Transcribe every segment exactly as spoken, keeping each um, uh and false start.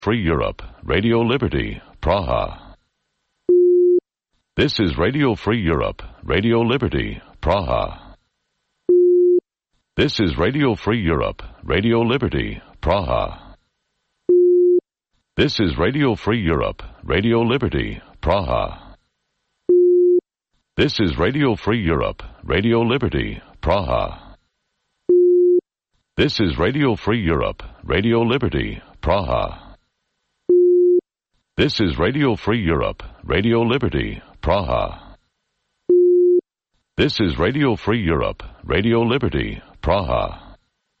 Free Europe, Radio Liberty, Praha. This is Radio Free Europe, Radio Liberty, Praha. This is Radio Free Europe, Radio Liberty, Praha. This is Radio Free Europe, Radio Liberty, Praha. This is Radio Free Europe, Radio Liberty, Praha. This is Radio Free Europe, Radio Liberty, Praha. This is Radio Free Europe, Radio Liberty, Praha. This is Radio Free Europe, Radio Liberty, Praha.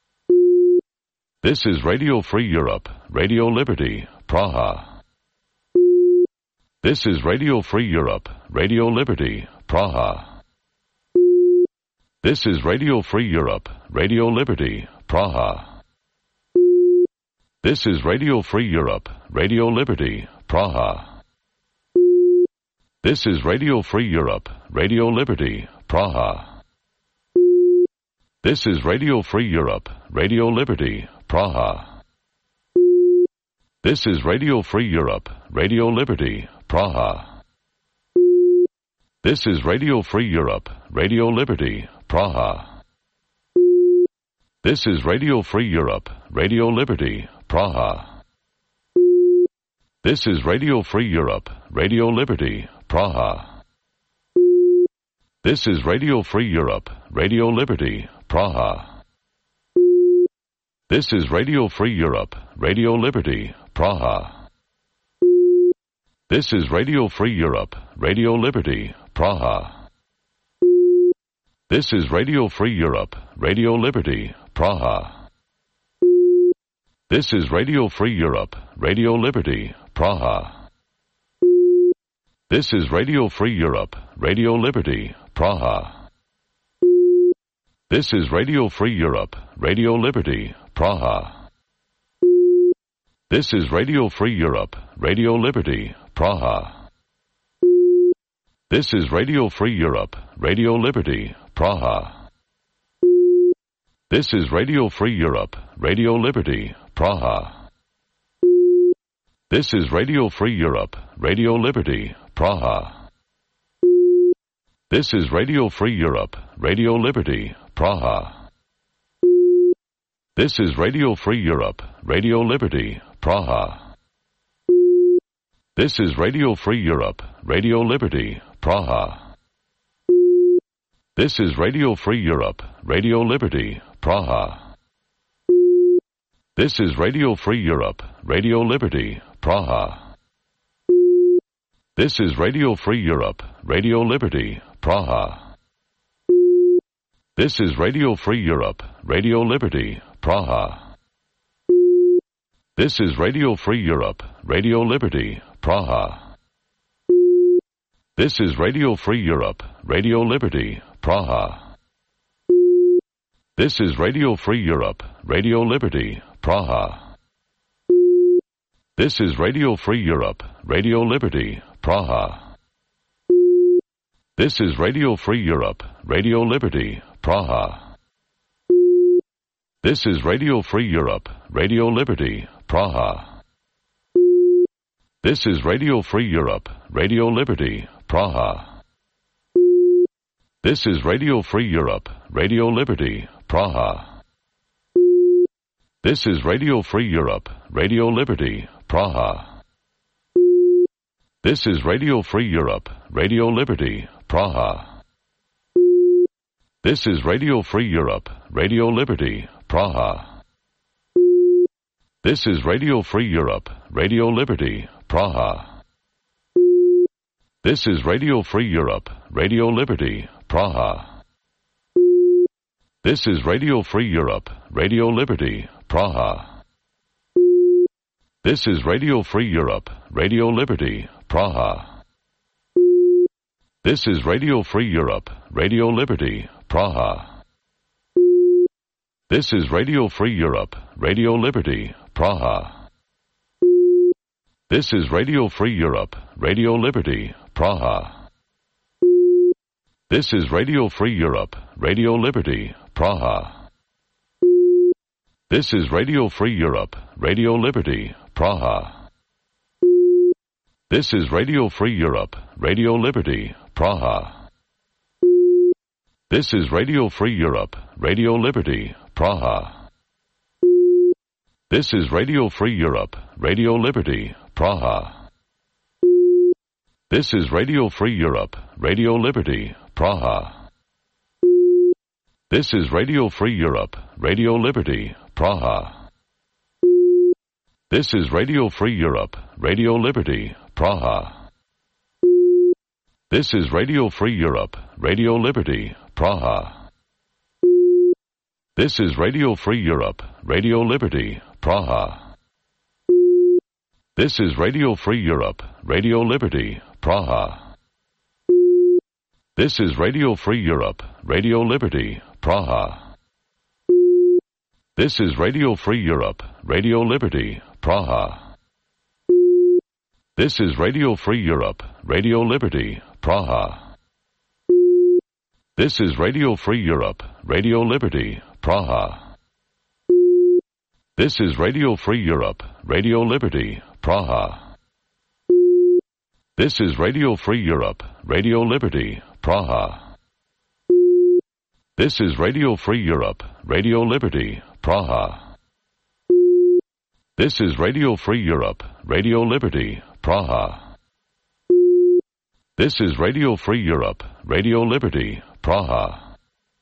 This is Radio Free Europe, Radio Liberty, Praha. This is Radio Free Europe, Radio Liberty, Praha. This is Radio Free Europe, Radio Liberty, Praha. This is Radio Free Europe, Radio Liberty, Praha. This is Radio Free Europe, Radio Liberty, Praha. This is Radio Free Europe, Radio Liberty, Praha. This is Radio Free Europe, Radio Liberty, Praha. This is Radio Free Europe, Radio Liberty, Praha. This is Radio Free Europe, Radio Liberty, Praha. This is Radio Free Europe, Radio Liberty, Praha. This is Radio Free Europe, Radio Liberty, Praha. This is Radio Free Europe, Radio Liberty, Praha. This is Radio Free Europe, Radio Liberty, Praha. This is Radio Free Europe, Radio Liberty, Praha. This is Radio Free Europe, Radio Liberty, Praha. This is Radio Free Europe, Radio Liberty, Praha. This is Radio Free Europe, Radio Liberty, Praha. This is Radio Free Europe, Radio Liberty, Praha. This is Radio Free Europe, Radio Liberty, Praha. This is Radio Free Europe, Radio Liberty, Praha. This is Radio Free Europe, Radio Liberty, Praha. This is Radio Free Europe, Radio Liberty, Praha. This is Radio Free Europe, Radio Liberty, Praha. This is Radio Free Europe, Radio Liberty, Praha. This is Radio Free Europe, Radio Liberty, Praha. This is Radio Free Europe, Radio Liberty, Praha. This is Radio Free Europe, Radio Liberty, Praha. This is Radio Free Europe, Radio Liberty, Praha. This is Radio Free Europe, Radio Liberty, Praha. This is Radio Free Europe, Radio Liberty, Praha. This is Radio Free Europe, Radio Liberty, Praha. This is Radio Free Europe, Radio Liberty, Praha. This is Radio Free Europe, Radio Liberty, Praha. This is Radio Free Europe, Radio Liberty, Praha. This is Radio Free Europe, Radio Liberty, Praha. This is Radio Free Europe, Radio Liberty, Praha. This is Radio Free Europe, Radio Liberty, Praha. This is Radio Free Europe, Radio Liberty, Praha. This is Radio Free Europe, Radio Liberty, Praha. This is Radio Free Europe, Radio Liberty, Praha. This is Radio Free Europe, Radio Liberty, Praha. This is Radio Free Europe, Radio Liberty, Praha. This is Radio Free Europe, Radio Liberty, Praha. This is Radio Free Europe, Radio Liberty, Praha. This is Radio Free Europe, Radio Liberty, Praha. This is Radio Free Europe, Radio Liberty, Praha. This is Radio Free Europe, Radio Liberty, Praha. This is Radio Free Europe, Radio Liberty, Praha. This is Radio Free Europe, Radio Liberty, Praha. This is Radio Free Europe, Radio Liberty, Praha. This is Radio Free Europe, Radio Liberty, Praha. This is Radio Free Europe, Radio Liberty, Praha. This is Radio Free Europe, Radio Liberty, Praha. This is Radio Free Europe, Radio Liberty, Praha. This is Radio Free Europe, Radio Liberty, Praha. This is Radio Free Europe, Radio Liberty, Praha. This is Radio Free Europe, Radio Liberty, Praha. This is Radio Free Europe, Radio Liberty, Praha. This is Radio Free Europe, Radio Liberty, Praha. This is Radio Free Europe, Radio Liberty, Praha. This is Radio Free Europe, Radio Liberty, Praha. This is Radio Free Europe, Radio Liberty, Praha. This is Radio Free Europe, Radio Liberty, Praha. This is Radio Free Europe, Radio Liberty, Praha. This is Radio Free Europe, Radio Liberty, Praha. This is Radio Free Europe, Radio Liberty, Praha.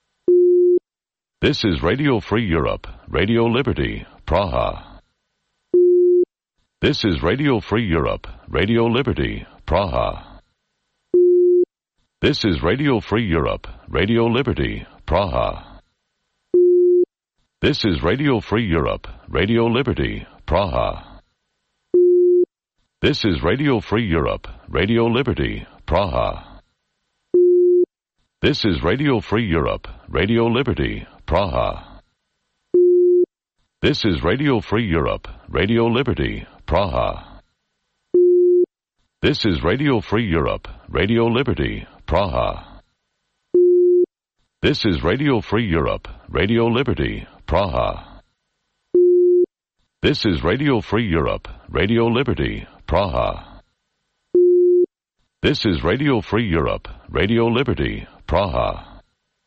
This is Radio Free Europe, Radio Liberty, Praha. This is Radio Free Europe, Radio Liberty, Praha. This is Radio Free Europe, Radio Liberty, Praha. This is Radio Free Europe, Radio Liberty, Praha. This is Radio Free Europe, Radio Liberty, Praha. This is Radio Free Europe, Radio Liberty, Praha. This is Radio Free Europe, Radio Liberty, Praha. This is Radio Free Europe, Radio Liberty, Praha. This is Radio Free Europe, Radio Liberty, Praha. This is Radio Free Europe, Radio Liberty, Praha. This is Radio Free Europe, Radio Liberty, Praha.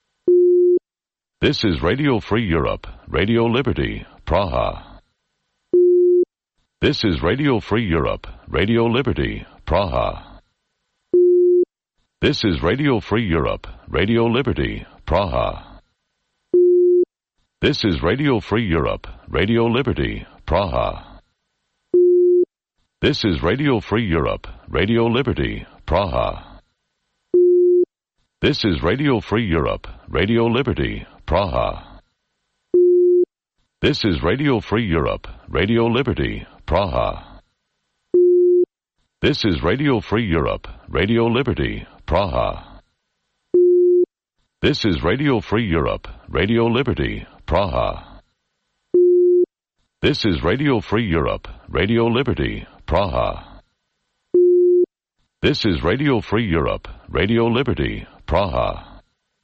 This is Radio Free Europe, Radio Liberty, Praha. This is Radio Free Europe, Radio Liberty, Praha. This is Radio Free Europe, Radio Liberty, Praha. This is Radio Free Europe, Radio Liberty, Praha. This is Radio Free Europe, Radio Liberty, Praha. This is Radio Free Europe, Radio Liberty, Praha. This is Radio Free Europe, Radio Liberty, Praha. This is Radio Free Europe, Radio Liberty, Praha. This is Radio Free Europe, Radio Liberty, Praha. This is Radio Free Europe, Radio Liberty, Praha. This is Radio Free Europe, Radio Liberty, Praha.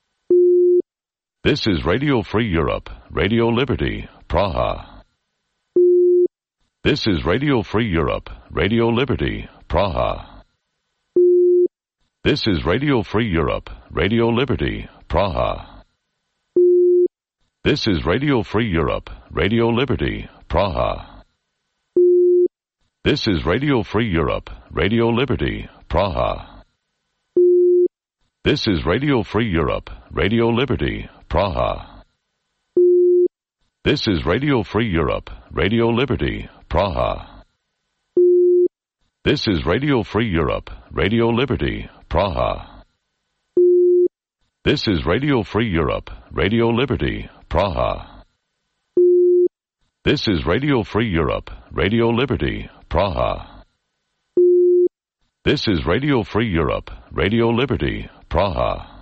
This is Radio Free Europe, Radio Liberty, Praha. This is Radio Free Europe, Radio Liberty, Praha. This is Radio Free Europe, Radio Liberty, Praha. This is Radio Free Europe, Radio Liberty, Praha. This is Radio Free Europe, Radio Liberty, Praha. This is Radio Free Europe, Radio Liberty, Praha. This is Radio Free Europe, Radio Liberty, Praha. This is Radio Free Europe, Radio Liberty, Praha. This is Radio Free Europe, Radio Liberty, Praha. This is Radio Free Europe, Radio Liberty, Praha. This is Radio Free Europe, Radio Liberty, Praha.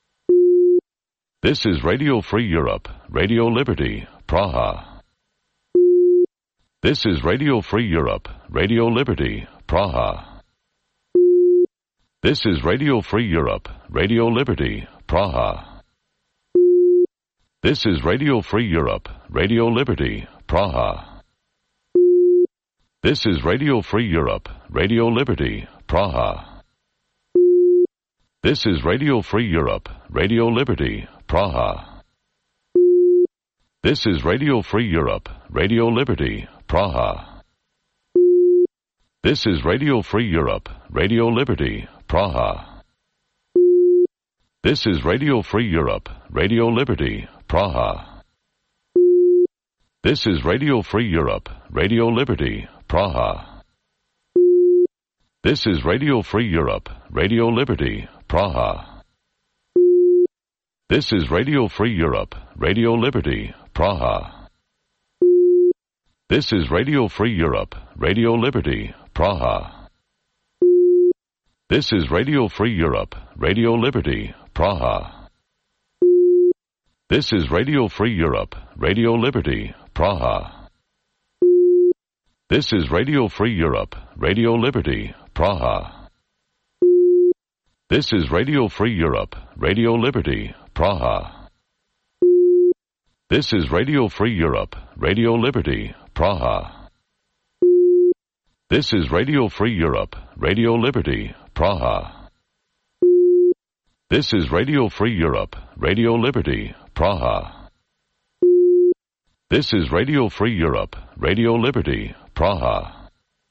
This is Radio Free Europe, Radio Liberty, Praha. This is Radio Free Europe, Radio Liberty, Praha. This is Radio Free Europe, Radio Liberty, Praha. This is Radio Free Europe, Radio Liberty, Praha. This is Radio Free Europe, Radio Liberty, Praha. This is Radio Free Europe, Radio Liberty, Praha. This is Radio Free Europe, Radio Liberty, Praha. This is Radio Free Europe, Radio Liberty, Praha. This is Radio Free Europe, Radio Liberty, Praha. This is Radio Free Europe, Radio Liberty, Praha. This is Radio Free Europe, Radio Liberty, Praha. This is Radio Free Europe, Radio Liberty, Praha. This is Radio Free Europe, Radio Liberty, Praha. This is Radio Free Europe, Radio Liberty, Praha. This is Radio Free Europe, Radio Liberty, Praha. This is Radio Free Europe, Radio Liberty, Praha. This is Radio Free Europe, Radio Liberty, Praha. This is Radio Free Europe, Radio Liberty, Praha. This is Radio Free Europe, Radio Liberty, Praha. This is Radio Free Europe, Radio Liberty, Praha. This is Radio Free Europe, Radio Liberty, Praha.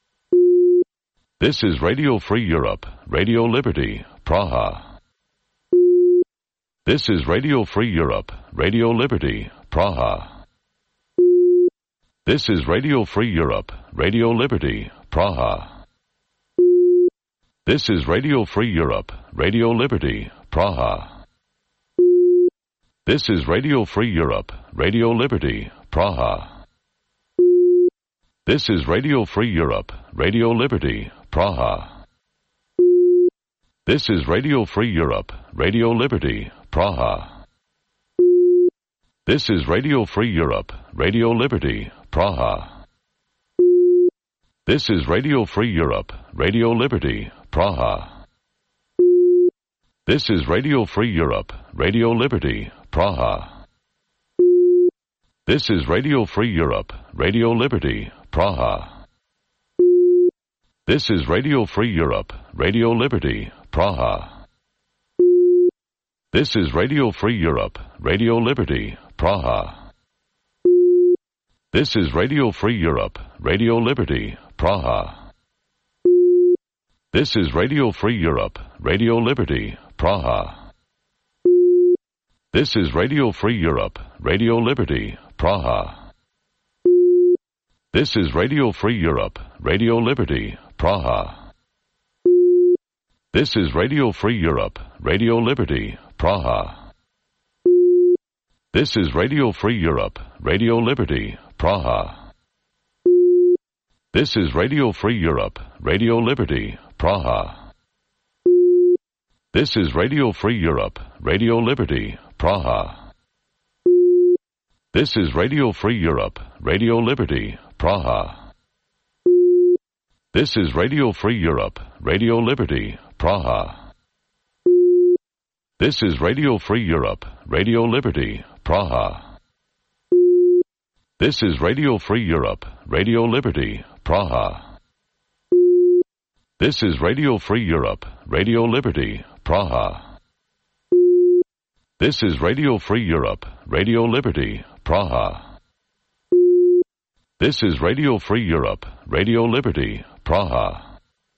This is Radio Free Europe, Radio Liberty, Praha. This is Radio Free Europe, Radio Liberty, Praha. This is Radio Free Europe, Radio Liberty, Praha. This is Radio Free Europe, Radio Liberty, Praha. This is Radio Free Europe, Radio Liberty, Praha. This is Radio Free Europe, Radio Liberty, Praha. This is Radio Free Europe, Radio Liberty, Praha. This is Radio Free Europe, Radio Liberty, Praha. This is Radio Free Europe, Radio Liberty, Praha. This is Radio Free Europe, Radio Liberty, Praha. This is Radio Free Europe, Radio Liberty, Praha. This is Radio Free Europe, Radio Liberty, Praha. This is Radio Free Europe, Radio Liberty, Praha. This is Radio Free Europe, Radio Liberty, Praha. This is Radio Free Europe, Radio Liberty, Praha. This is Radio Free Europe, Radio Liberty, Praha. This is Radio Free Europe, Radio Liberty, Praha. This is Radio Free Europe, Radio Liberty, Praha. This is Radio Free Europe, Radio Liberty, Praha. This is Radio Free Europe, Radio Liberty, Praha. This is Radio Free Europe, Radio Liberty, Praha. This is Radio Free Europe, Radio Liberty, Praha. This is Radio Free Europe, Radio Liberty, Praha. This is Radio Free Europe, Radio Liberty, Praha. This is Radio Free Europe, Radio Liberty, Praha. This is Radio Free Europe, Radio Liberty, Praha. This is Radio Free Europe, Radio Liberty, Praha. This is Radio Free Europe, Radio Liberty, Praha.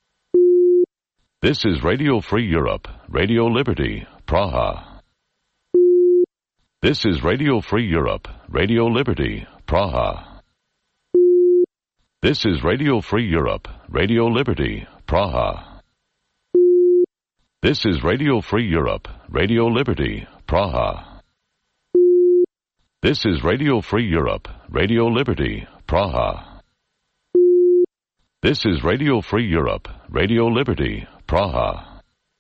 This is Radio Free Europe, Radio Liberty, Praha. This is Radio Free Europe, Radio Liberty, Praha. This is Radio Free Europe, Radio Liberty, Praha. This is Radio Free Europe, Radio Liberty, Praha. This is Radio Free Europe, Radio Liberty, Praha. This is Radio Free Europe, Radio Liberty, Praha.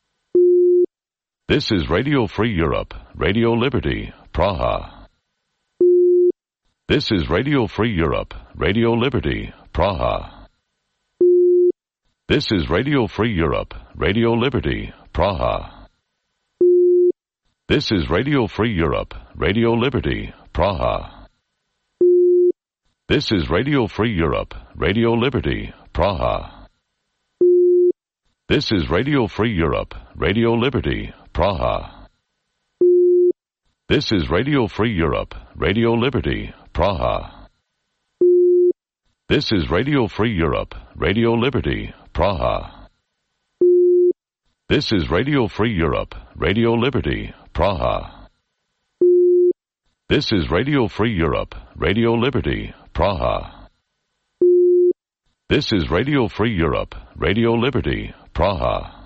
This is Radio Free Europe, Radio Liberty, Praha. This is Radio Free Europe, Radio Liberty, Praha. This is Radio Free Europe, Radio Liberty, Praha. This is Radio Free Europe, Radio Liberty, Praha. This is Radio Free Europe, Radio Liberty, Praha. This is Radio Free Europe, Radio Liberty, Praha. This is Radio Free Europe, Radio Liberty, Praha. This is Radio Free Europe, Radio Liberty, Praha. This is Radio Free Europe, Radio Liberty, Praha. This is Radio Free Europe, Radio Liberty, Praha. This is Radio Free Europe, Radio Liberty, Praha.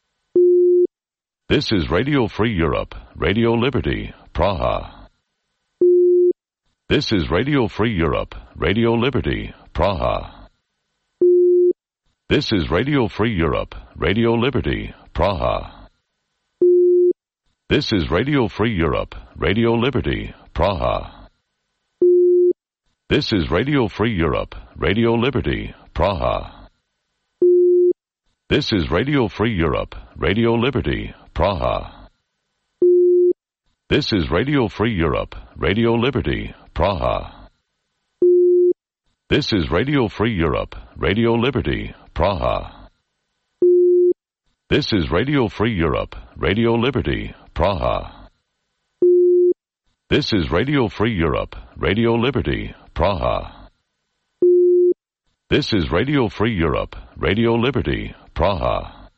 This is Radio Free Europe, Radio Liberty, Praha. This is Radio Free Europe, Radio Liberty, Praha. This is Radio Free Europe, Radio Liberty, Praha. This is Radio Free Europe, Radio Liberty, Praha. This is Radio Free Europe, Radio Liberty, Praha. This is Radio Free Europe, Radio Liberty, Praha. This is Radio Free Europe, Radio Liberty, Praha. This is Radio Free Europe, Radio Liberty, Praha. This is Radio Free Europe, Radio Liberty, Praha. This is Radio Free Europe, Radio Liberty, Praha. This is Radio Free Europe, Radio Liberty, Praha.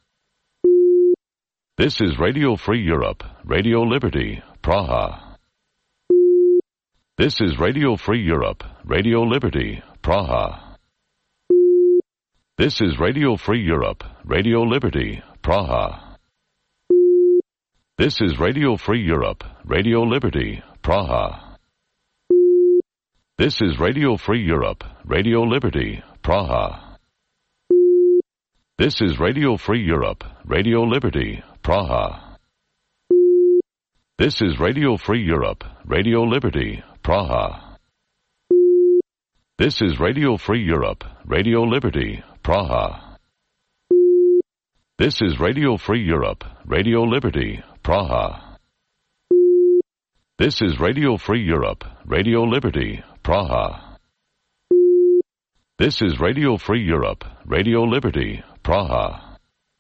This is Radio Free Europe, Radio Liberty, Praha. This is Radio Free Europe, Radio Liberty, Praha. This is Radio Free Europe, Radio Liberty, Praha. This is Radio Free Europe, Radio Liberty, Praha. This is Radio Free Europe, Radio Liberty, Praha. This is Radio Free Europe, Radio Liberty, Praha. This is Radio Free Europe, Radio Liberty, Praha. This is Radio Free Europe, Radio Liberty, Praha. This is Radio Free Europe, Radio Liberty, Praha. This is Radio Free Europe, Radio Liberty, Praha. This is Radio Free Europe, Radio Liberty, Praha.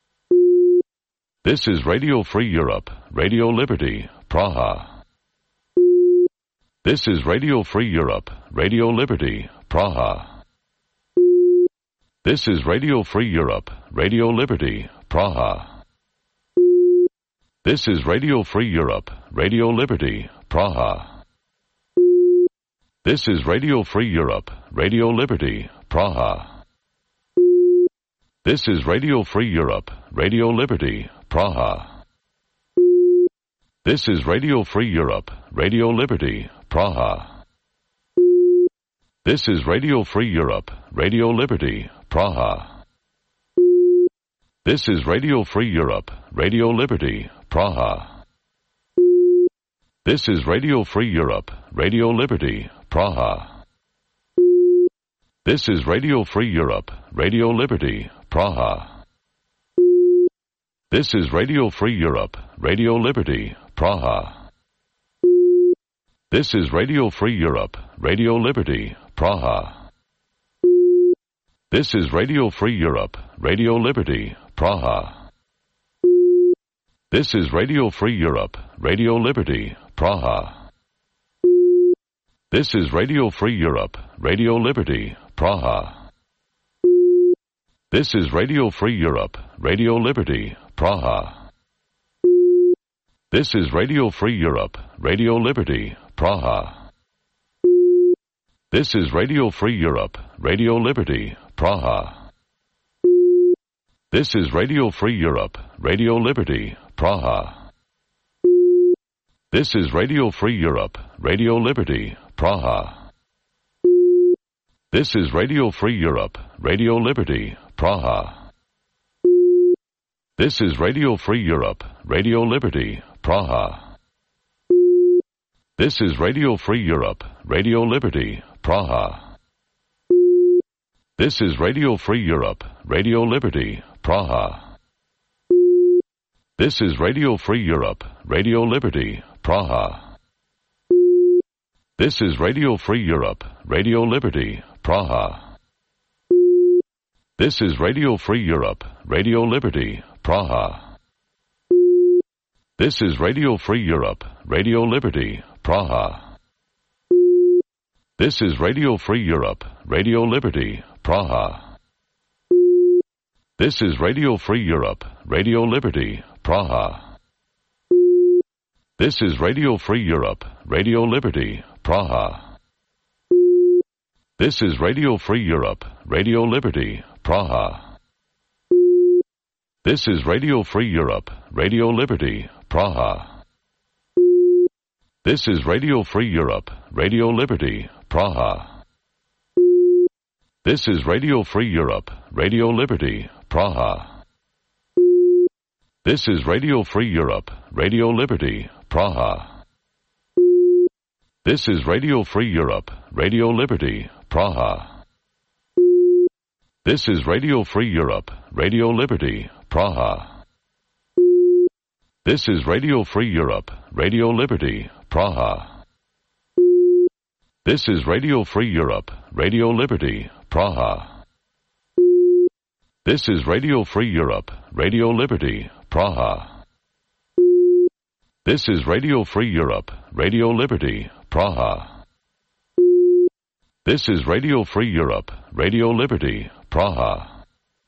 This is Radio Free Europe, Radio Liberty, Praha. This is Radio Free Europe, Radio Liberty, Praha. This is Radio Free Europe, Radio Liberty, Praha. This is Radio Free Europe, Radio Liberty, Praha. This is Radio Free Europe, Radio Liberty, Praha. This is Radio Free Europe, Radio Liberty, Praha. This is Radio Free Europe, Radio Liberty, Praha. This is Radio Free Europe, Radio Liberty, Praha. This is Radio Free Europe, Radio Liberty, Praha. This is Radio Free Europe, Radio Liberty, Praha. This is Radio Free Europe, Radio Liberty, Praha. This is Radio Free Europe, Radio Liberty, Praha. This is Radio Free Europe, Radio Liberty, Praha. This is Radio Free Europe, Radio Liberty, Praha. This is Radio Free Europe, Radio Liberty, Praha. This is Radio Free Europe, Radio Liberty, Praha. This is Radio Free Europe, Radio Liberty, Praha. This is Radio Free Europe, Radio Liberty, Praha. This is Radio Free Europe, Radio Liberty, Praha. This is Radio Free Europe, Radio Liberty, Praha. This is Radio Free Europe, Radio Liberty, Praha. This is Radio Free Europe, Radio Liberty, Praha. This is Radio Free Europe, Radio Liberty, Praha. This is Radio Free Europe, Radio Liberty, Praha. This is Radio Free Europe, Radio Liberty, Praha. This is Radio Free Europe, Radio Liberty, Praha. This is Radio Free Europe, Radio Liberty, Praha. This is Radio Free Europe, Radio Liberty, Praha. This is Radio Free Europe, Radio Liberty, Praha. This is Radio Free Europe, Radio Liberty, Praha. This is Radio Free Europe, Radio Liberty, Praha. This is Radio Free Europe, Radio Liberty, Praha. This is Radio Free Europe, Radio Liberty, Praha. This is Radio Free Europe, Radio Liberty, Praha. This is Radio Free Europe, Radio Liberty, Praha. This is Radio Free Europe, Radio Liberty, Praha. This is Radio Free Europe, Radio Liberty, Praha. This is Radio Free Europe, Radio Liberty, Praha. This is Radio Free Europe, Radio Liberty, Praha. This is Radio Free Europe, Radio Liberty, Praha. This is Radio Free Europe, Radio Liberty, Praha. This is Radio Free Europe, Radio Liberty, Praha. This is Radio Free Europe, Radio Liberty, Praha. This is Radio Free Europe, Radio Liberty, Praha.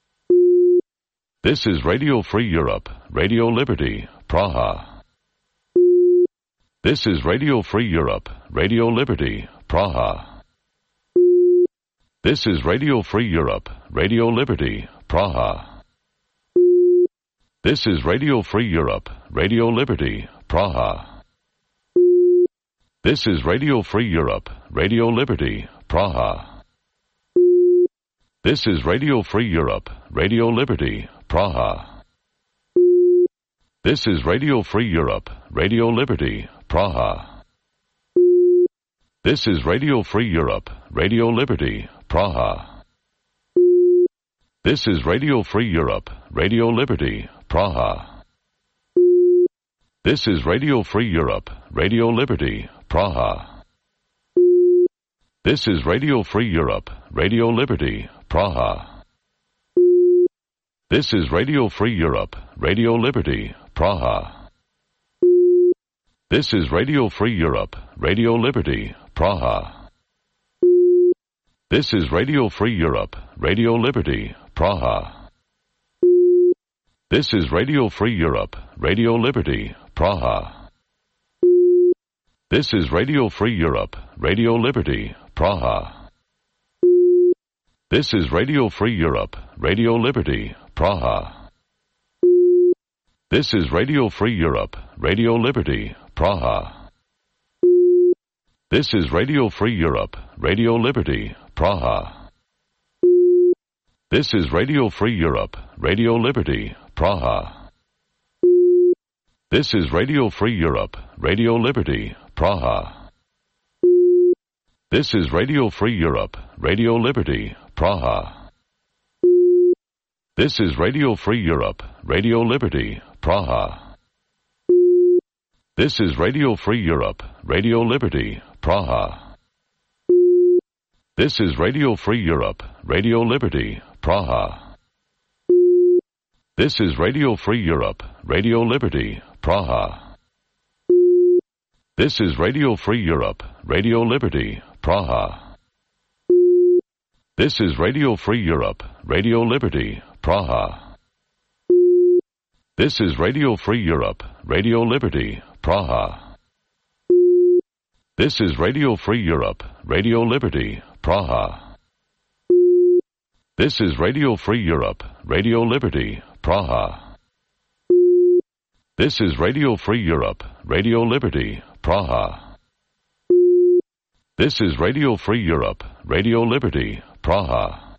This is Radio Free Europe, Radio Liberty, Praha. This is Radio Free Europe, Radio Liberty, Praha. This is Radio Free Europe, Radio Liberty, Praha. This is Radio Free Europe, Radio Liberty, Praha. This is Radio Free Europe, Radio Liberty, Praha. This is Radio Free Europe, Radio Liberty, Praha. This is Radio Free Europe, Radio Liberty, Praha. This is Radio Free Europe, Radio Liberty, Praha. This is Radio Free Europe, Radio Liberty, Praha. This is Radio Free Europe, Radio Liberty, Praha. This is Radio Free Europe, Radio Liberty, Praha. This is Radio Free Europe, Radio Liberty, Praha. This is Radio Free Europe, Radio Liberty, Praha. This is Radio Free Europe, Radio Liberty, Praha. This is Radio Free Europe, Radio Liberty, Praha. This is Radio Free Europe, Radio Liberty, Praha. This is Radio Free Europe, Radio Liberty, Praha. This is Radio Free Europe, Radio Liberty, Praha. This is Radio Free Europe, Radio Liberty, Praha. This is Radio Free Europe, Radio Liberty, Praha. This is Radio Free Europe, Radio Liberty, Praha. This is Radio Free Europe, Radio Liberty, Praha. This is Radio Free Europe, Radio Liberty, Praha. This is Radio Free Europe, Radio Liberty, Praha. This is Radio Free Europe, Radio Liberty, Praha. This is Radio Free Europe, Radio Liberty, Praha. This is Radio Free Europe, Radio Liberty, Praha. This is Radio Free Europe, Radio Liberty, Praha. This is Radio Free Europe, Radio Liberty, Praha. This is Radio Free Europe, Radio Liberty, Praha. This is Radio Free Europe, Radio Liberty, Praha. This is Radio Free Europe, Radio Liberty, Praha. This is Radio Free Europe, Radio Liberty, Praha.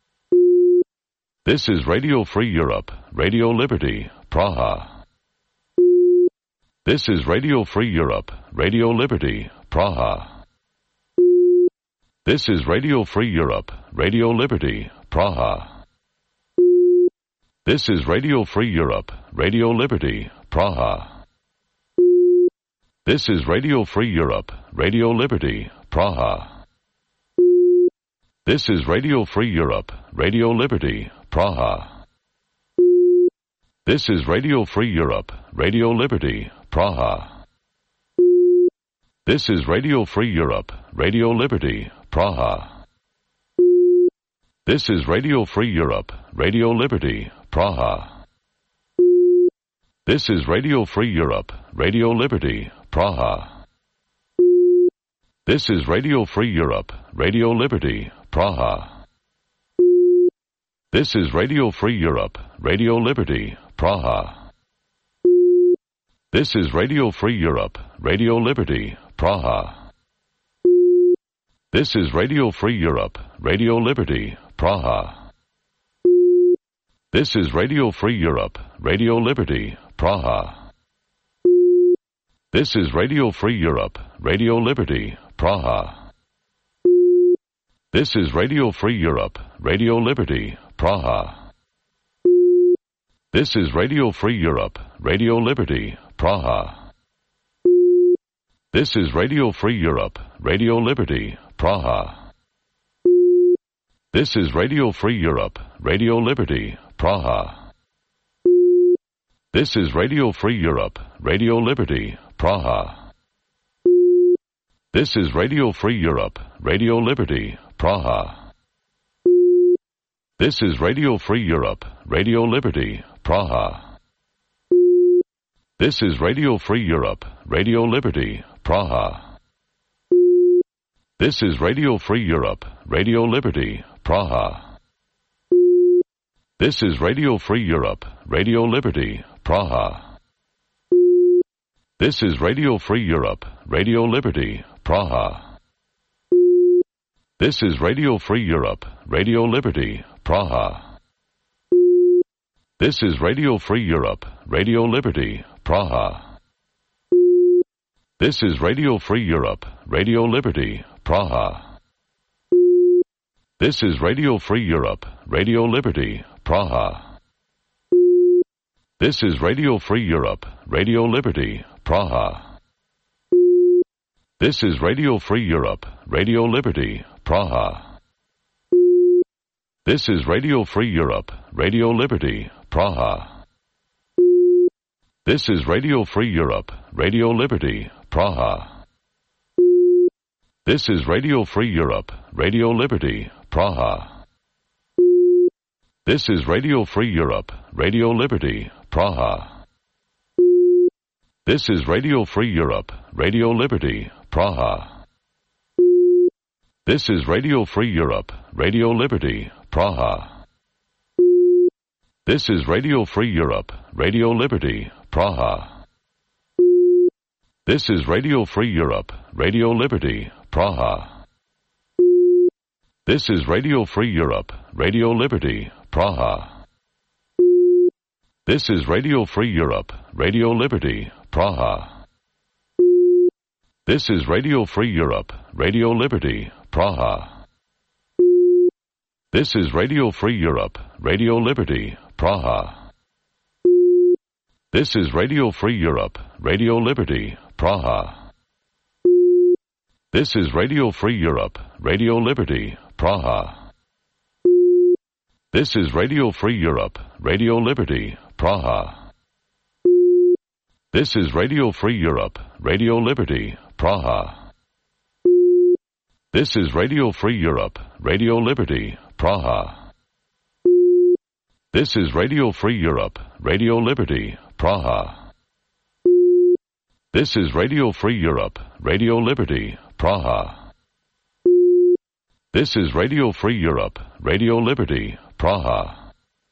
This is Radio Free Europe, Radio Liberty, Praha. This is Radio Free Europe, Radio Liberty, Praha. This is Radio Free Europe, Radio Liberty, Praha. This is Radio Free Europe, Radio Liberty, Praha. This is Radio Free Europe, Radio Liberty, Praha. This is Radio Free Europe, Radio Liberty, Praha. This is Radio Free Europe, Radio Liberty, Praha. This is Radio Free Europe, Radio Liberty, Praha. This is Radio Free Europe, Radio Liberty, Praha. This is Radio Free Europe, Radio Liberty, Praha. This is Radio Free Europe, Radio Liberty, Praha. This is Radio Free Europe, Radio Liberty, Praha. This is Radio Free Europe, Radio Liberty, Praha. This is Radio Free Europe, Radio Liberty, Praha. This is Radio Free Europe, Radio Liberty, Praha. This is Radio Free Europe, Radio Liberty, Praha. This is Radio Free Europe, Radio Liberty, Praha. This is Radio Free Europe, Radio Liberty, Praha. This is Radio Free Europe, Radio Liberty, Praha. This is Radio Free Europe, Radio Liberty, Praha. This is Radio Free Europe, Radio Liberty, Praha. This is Radio Free Europe, Radio Liberty, Praha. This is Radio Free Europe, Radio Liberty, Praha. This is Radio Free Europe, Radio Liberty, Praha. This is Radio Free Europe, Radio Liberty, Praha. This is Radio Free Europe, Radio Liberty, Praha. This is Radio Free Europe, Radio Liberty, Praha. This is Radio Free Europe, Radio Liberty, Praha. This is Radio Free Europe, Radio Liberty, Praha. This is Radio Free Europe, Radio Liberty, Praha. This is Radio Free Europe, Radio Liberty, Praha. This is Radio Free Europe, Radio Liberty, Praha. This is Radio Free Europe, Radio Liberty, Praha. This is Radio Free Europe, Radio Liberty, Praha. This is Radio Free Europe, Radio Liberty, Praha. This is Radio Free Europe, Radio Liberty, Praha. This is Radio Free Europe, Radio Liberty, Praha. This is Radio Free Europe, Radio Liberty, Praha. This is Radio Free Europe, Radio Liberty, Praha. This is Radio Free Europe, Radio Liberty, Praha. This is Radio Free Europe, Radio Liberty, Praha. This is Radio Free Europe, Radio Liberty, Praha. This is Radio Free Europe, Radio Liberty, Praha. This is Radio Free Europe, Radio Liberty, Praha. This is Radio Free Europe, Radio Liberty, Praha. This is Radio Free Europe, Radio Liberty, Praha. This is Radio Free Europe, Radio Liberty, Praha. This is Radio Free Europe, Radio Liberty, Praha. This is Radio Free Europe, Radio Liberty, Praha. This is Radio Free Europe, Radio Liberty, Praha. This is Radio Free Europe, Radio Liberty, Praha. This is Radio Free Europe, Radio Liberty, Praha. This is Radio Free Europe, Radio Liberty, Praha.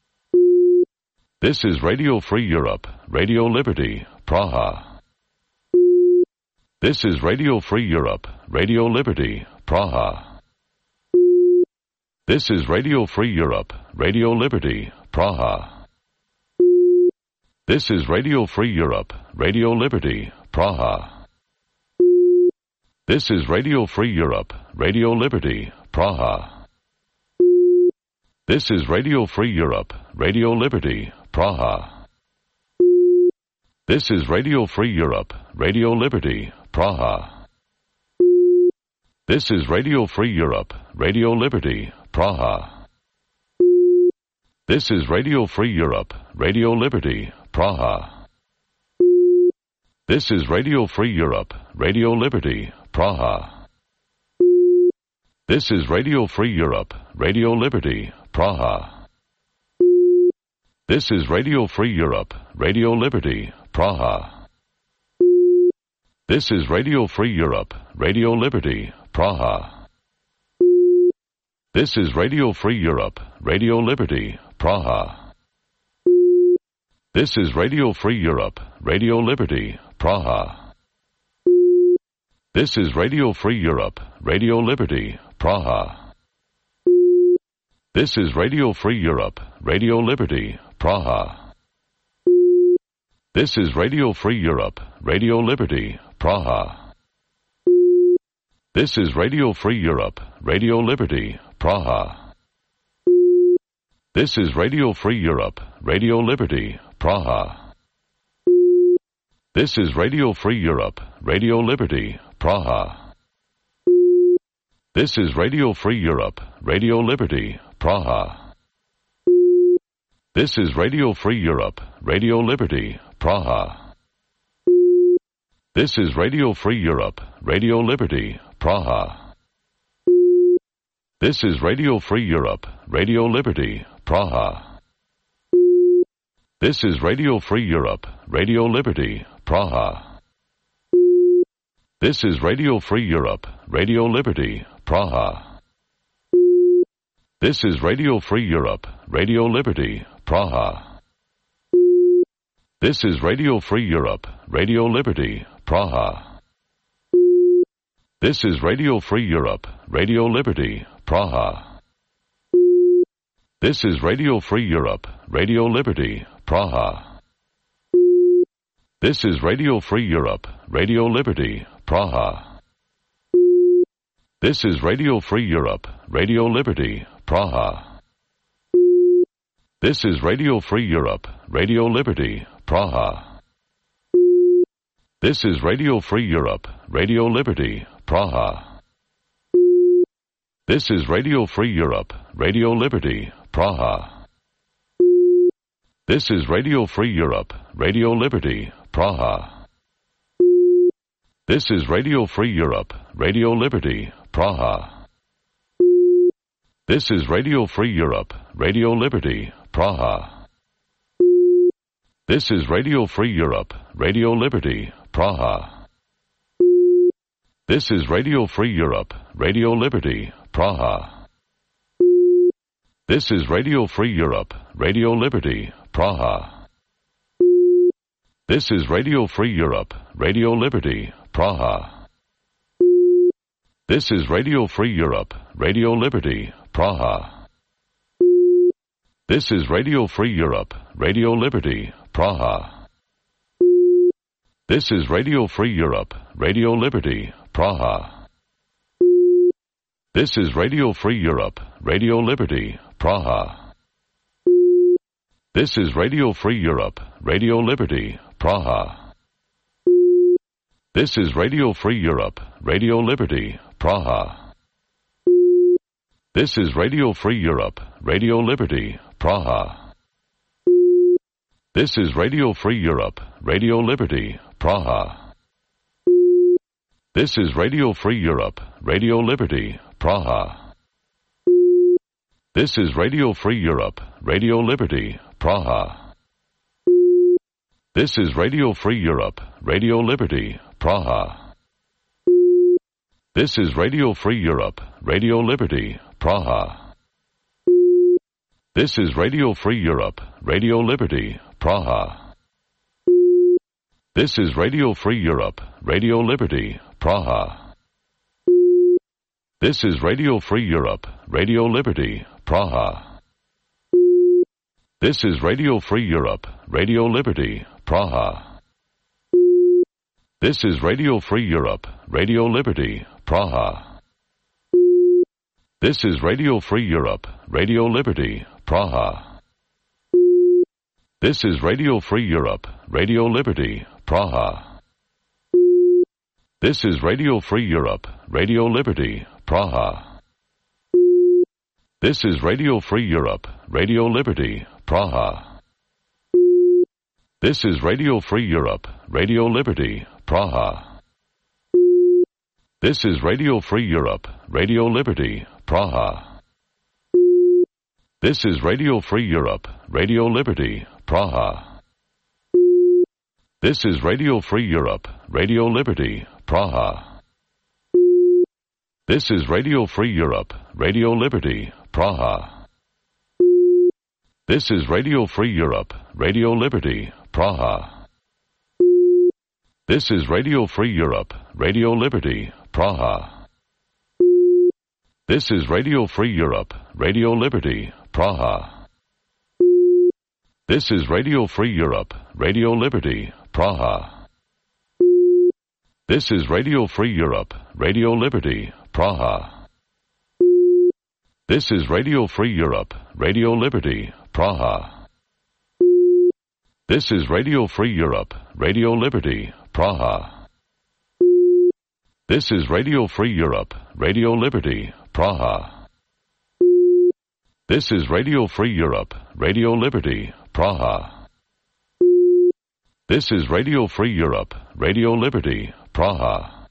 This is Radio Free Europe, Radio Liberty, Praha. This is Radio Free Europe, Radio Liberty, Praha. This is Radio Free Europe, Radio Liberty, Praha. This is Radio Free Europe, Radio Liberty, Praha. This is Radio Free Europe, Radio Liberty, Praha. This is Radio Free Europe, Radio Liberty, Praha. This is Radio Free Europe, Radio Liberty, Praha. This is Radio Free Europe, Radio Liberty, Praha. This is Radio Free Europe, Radio Liberty, Praha. This is Radio Free Europe, Radio Liberty, Praha. This is Radio Free Europe, Radio Liberty, Praha. This is Radio Free Europe, Radio Liberty, Praha. This is Radio Free Europe, Radio Liberty, Praha. This is Radio Free Europe, Radio Liberty, Praha. This is Radio Free Europe, Radio Liberty, Praha. This is Radio Free Europe, Radio Liberty, Praha. This is Radio Free Europe, Radio Liberty, Praha. This is Radio Free Europe, Radio Liberty, Praha. This is Radio Free Europe, Radio Liberty, Praha. This is Radio Free Europe, Radio Liberty, Praha. This is Radio Free Europe, Radio Liberty, Praha. This is Radio Free Europe, Radio Liberty, Praha. This is Radio Free Europe, Radio Liberty, Praha. This is Radio Free Europe, Radio Liberty, Praha. This is Radio Free Europe, Radio Liberty, Praha. This is Radio Free Europe, Radio Liberty, Praha. This is Radio Free Europe, Radio Liberty, Praha. This is Radio Free Europe, Radio Liberty, Praha. This is Radio Free Europe, Radio Liberty, Praha. This is Radio Free Europe, Radio Liberty, Praha. This is Radio Free Europe, Radio Liberty, Praha. This is Radio Free Europe, Radio Liberty, Praha. This is Radio Free Europe, Radio Liberty, Praha. This is Radio Free Europe, Radio Liberty, Praha. This is Radio Free Europe, Radio Liberty, Praha. This is Radio Free Europe, Radio Liberty, Praha. This is Radio Free Europe, Radio Liberty, Praha. This is Radio Free Europe, Radio Liberty, Praha. This is Radio Free Europe, Radio Liberty, Praha. This is Radio Free Europe, Radio Liberty, Praha. This is Radio Free Europe, Radio Liberty, Praha. This is Radio Free Europe, Radio Liberty, Praha. This is Radio Free Europe, Radio Liberty, Praha. This is Radio Free Europe, Radio Liberty, Praha. This is Radio Free Europe, Radio Liberty, Praha. This is Radio Free Europe, Radio Liberty, Praha. This is Radio Free Europe, Radio Liberty, Praha. This is Radio Free Europe, Radio Liberty, Praha. This is Radio Free Europe, Radio Liberty, Praha. This is Radio Free Europe, Radio Liberty, Praha. This is Radio Free Europe, Radio Liberty, Praha. This is Radio Free Europe, Radio Liberty, Praha. This is Radio Free Europe, Radio Liberty, Praha. This is Radio Free Europe, Radio Liberty, Praha. This is Radio Free Europe, Radio Liberty, Praha. This is Radio Free Europe, Radio Liberty, Praha. This is Radio Free Europe, Radio Liberty, Praha. This is Radio Free Europe, Radio Liberty, Praha. This is Radio Free Europe, Radio Liberty, Praha. This is Radio Free Europe, Radio Liberty, Praha. This is Radio Free Europe, Radio Liberty, Praha. This is Radio Free Europe, Radio Liberty, Praha. This is Radio Free Europe, Radio Liberty, Praha. This is Radio Free Europe, Radio Liberty, Praha. This is Radio Free Europe, Radio Liberty, Praha. This is Radio Free Europe, Radio Liberty, Praha. This is Radio Free Europe, Radio Liberty, Praha. This is Radio Free Europe, Radio Liberty, Praha. This is Radio Free Europe, Radio Liberty, Praha. This is Radio Free Europe, Radio Liberty, Praha. This is Radio Free Europe, Radio Liberty, Praha. This is Radio Free Europe, Radio Liberty, Praha. This is Radio Free Europe, Radio Liberty, Praha. This is Radio Free Europe, Radio Liberty, Praha. This is Radio Free Europe, Radio Liberty, Praha. This is Radio Free Europe, Radio Liberty, Praha. This is Radio Free Europe, Radio Liberty, Praha. This is Radio Free Europe, Radio Liberty, Praha. This is Radio Free Europe, Radio Liberty, Praha.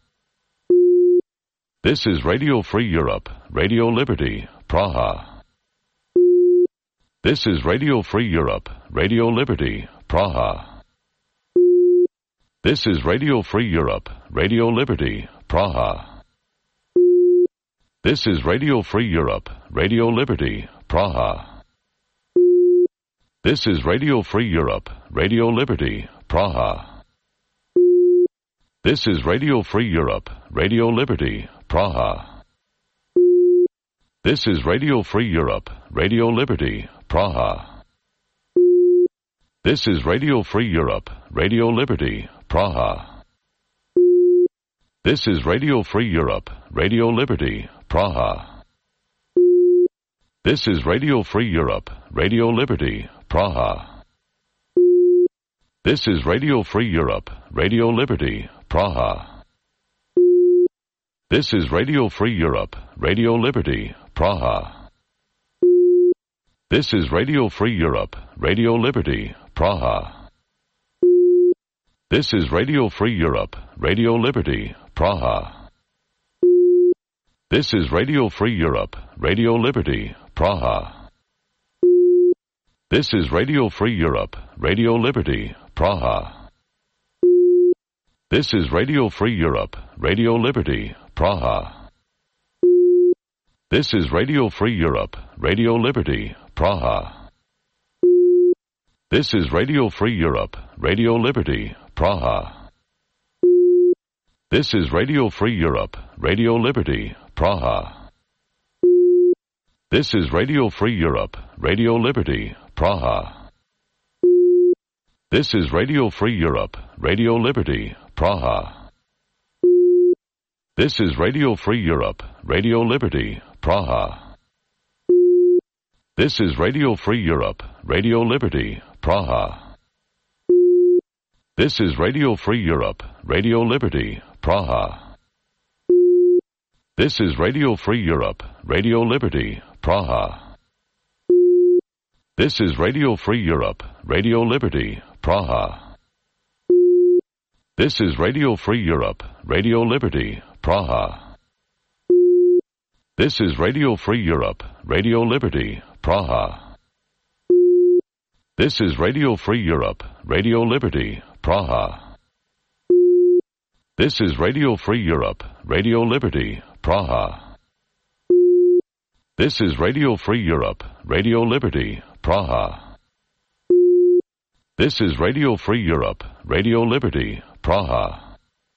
This is Radio Free Europe, Radio Liberty, Praha. This is Radio Free Europe, Radio Liberty, Praha. This is Radio Free Europe, Radio Liberty, Praha. This is Radio Free Europe, Radio Liberty, Praha. This is Radio Free Europe, Radio Liberty, Praha. This is Radio Free Europe, Radio Liberty, Praha. This is Radio Free Europe, Radio Liberty, Praha. This is Radio Free Europe, Radio Liberty, Praha. This is Radio Free Europe, Radio Liberty, Praha. This is Radio Free Europe, Radio Liberty, Praha. This is Radio Free Europe, Radio Liberty, Praha. This is Radio Free Europe, Radio Liberty, Praha. This is Radio Free Europe, Radio Liberty, Praha. This is Radio Free Europe, Radio Liberty, Praha. This is Radio Free Europe, Radio Liberty, Praha. This is Radio Free Europe, Radio Liberty, Praha. This is Radio Free Europe, Radio Liberty, Praha. This is Radio Free Europe, Radio Liberty, Praha. This is Radio Free Europe, Radio Liberty, Praha. This is Radio Free Europe, Radio Liberty, Praha. This is Radio Free Europe, Radio Liberty, Praha. This is Radio Free Europe, Radio Liberty, Praha. This is Radio Free Europe, Radio Liberty, Praha. This is Radio Free Europe, Radio Liberty, Praha. This is Radio Free Europe, Radio Liberty, Praha. This is Radio Free Europe, Radio Liberty, Praha. This is Radio Free Europe, Radio Liberty, Praha. This is Radio Free Europe, Radio Liberty, Praha. This is Radio Free Europe, Radio Liberty, Praha. This is Radio Free Europe, Radio Liberty, Praha. This is Radio Free Europe, Radio Liberty, Praha. This is Radio Free Europe, Radio Liberty, Praha. This is Radio Free Europe, Radio Liberty, Praha.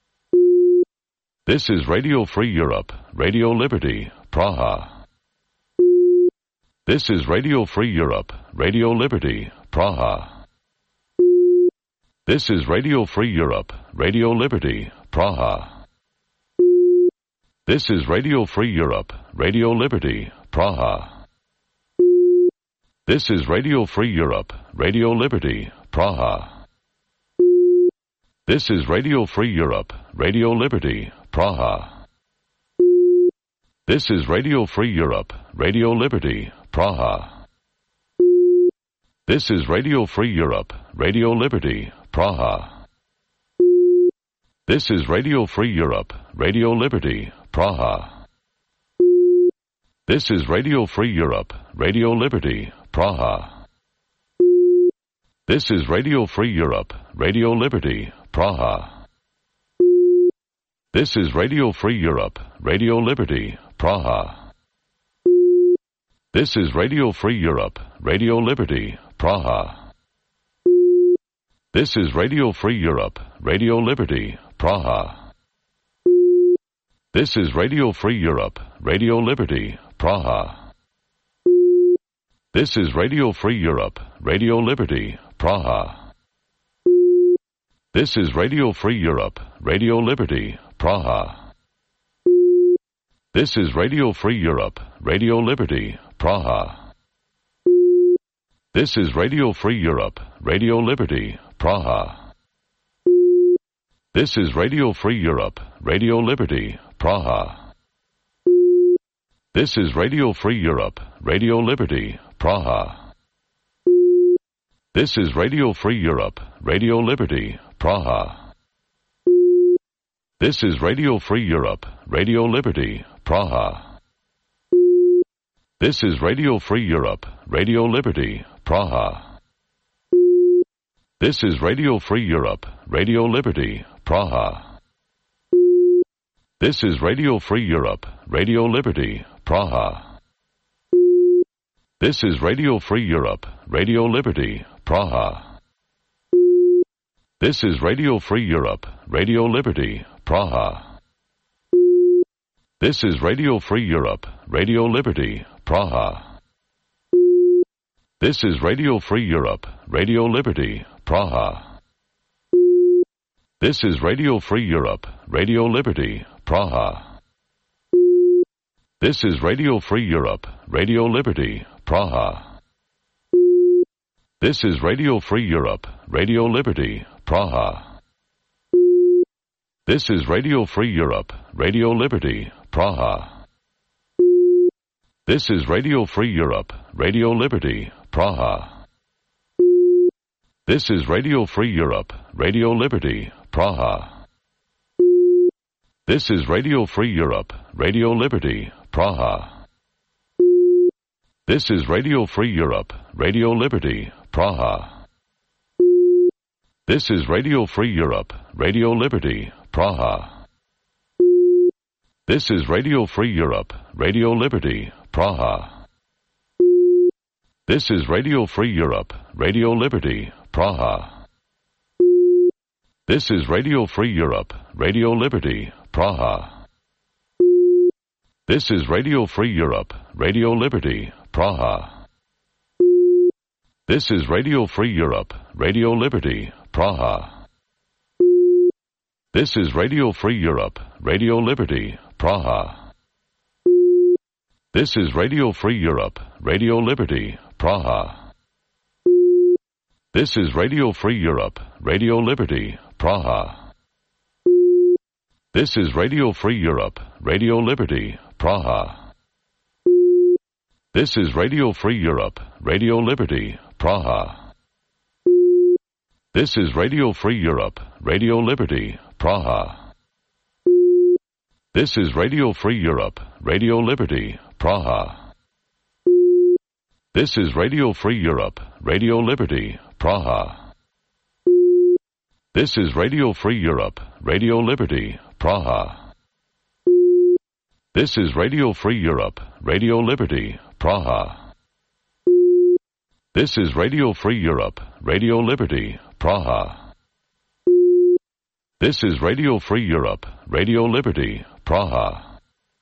This is Radio Free Europe, Radio Liberty, Praha. This is Radio Free Europe, Radio Liberty, Praha. This is Radio Free Europe, Radio Liberty, Praha. This is Radio Free Europe, Radio Liberty, Praha. This is Radio Free Europe, Radio Liberty, Praha. This is Radio Free Europe, Radio Liberty, Praha. This is Radio Free Europe, Radio Liberty, Praha. This is Radio Free Europe, Radio Liberty, Praha. This is Radio Free Europe, Radio Liberty, Praha. This is Radio Free Europe, Radio Liberty, Praha. This is Radio Free Europe, Radio Liberty, Praha. This is Radio Free Europe, Radio Liberty, Praha. This is Radio Free Europe, Radio Liberty, Praha. This is Radio Free Europe, Radio Liberty, Praha. This is Radio Free Europe, Radio Liberty, Praha. This is Radio Free Europe, Radio Liberty, Praha. This is Radio Free Europe, Radio Liberty, Praha. This is Radio Free Europe, Radio Liberty, Praha. This is Radio Free Europe, Radio Liberty, Praha. This is Radio Free Europe, Radio Liberty, Praha. This is Radio Free Europe, Radio Liberty, Praha. This is Radio Free Europe, Radio Liberty, Praha. This is Radio Free Europe, Radio Liberty, Praha. This is Radio Free Europe, Radio Liberty, Praha. This is Radio Free Europe, Radio Liberty, Praha. This is Radio Free Europe, Radio Liberty, Praha. This is Radio Free Europe, Radio Liberty, Praha. This is Radio Free Europe, Radio Liberty, Praha. This is Radio Free Europe, Radio Liberty, Praha. This is Radio Free Europe, Radio Liberty, Praha. This is Radio Free Europe, Radio Liberty, Praha. This is Radio Free Europe, Radio Liberty, Praha. This is Radio Free Europe, Radio Liberty, Praha. This is Radio Free Europe, Radio Liberty, Praha. This is Radio Free Europe, Radio Liberty, Praha. This is Radio Free Europe, Radio Liberty, Praha. This is Radio Free Europe, Radio Liberty, Praha. This is Radio Free Europe, Radio Liberty, Praha. This is Radio Free Europe, Radio Liberty, Praha. This is Radio Free Europe, Radio Liberty, Praha. This is Radio Free Europe, Radio Liberty, Praha. This is Radio Free Europe, Radio Liberty, Praha. This is Radio Free Europe, Radio Liberty, Praha. This is Radio Free Europe, Radio Liberty, Praha. This is Radio Free Europe, Radio Liberty, Praha. This is Radio Free Europe, Radio Liberty, Praha. This is Radio Free Europe, Radio Liberty, Praha. This is Radio Free Europe, Radio Liberty, Praha. This is Radio Free Europe, Radio Liberty, Praha. This is Radio Free Europe, Radio Liberty, Praha. This is Radio Free Europe, Radio Liberty, Praha. This is Radio Free Europe, Radio Liberty, Praha. This is Radio Free Europe, Radio Liberty, Praha. This is Radio Free Europe, Radio Liberty, Praha. This is Radio Free Europe, Radio Liberty, Praha. This is Radio Free Europe, Radio Liberty, Praha.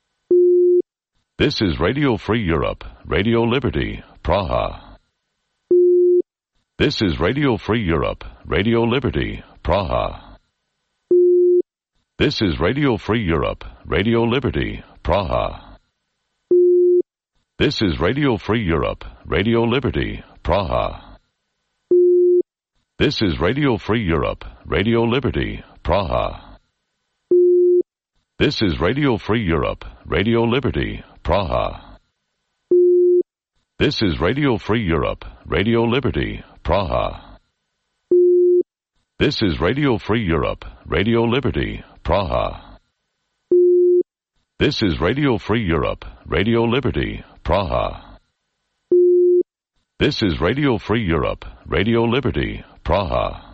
This is Radio Free Europe, Radio Liberty, Praha. This is Radio Free Europe, Radio Liberty, Praha. This is Radio Free Europe, Radio Liberty, Praha. This is Radio Free Europe, Radio Liberty, Praha. This is Radio Free Europe, Radio Liberty, Praha. This is Radio Free Europe, Radio Liberty, Praha. This is Radio Free Europe, Radio Liberty, Praha. This is Radio Free Europe, Radio Liberty, Praha. This is Radio Free Europe, Radio Liberty, Praha. This is Radio Free Europe, Radio Liberty, Praha.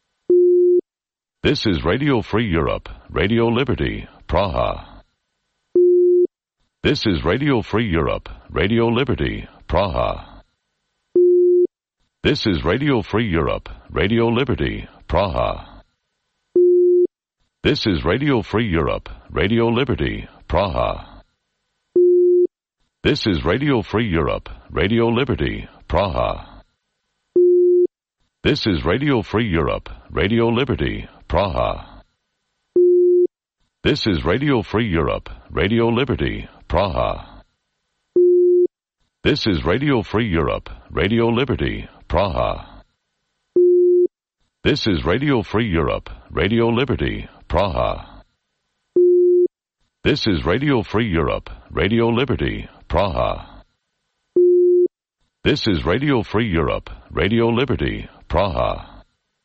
This is Radio Free Europe, Radio Liberty, Praha. This is Radio Free Europe, Radio Liberty, Praha. This is Radio Free Europe, Radio Liberty, Praha. This is Radio Free Europe, Radio Liberty, Praha. This is Radio Free Europe, Radio Liberty, Praha. This is Radio Free Europe, Radio Liberty, Praha. This is Radio Free Europe, Radio Liberty, Praha. This is Radio Free Europe, Radio Liberty, Praha. This is Radio Free Europe, Radio Liberty, Praha. This is Radio Free Europe, Radio Liberty, Praha. This is Radio Free Europe, Radio Liberty, Praha.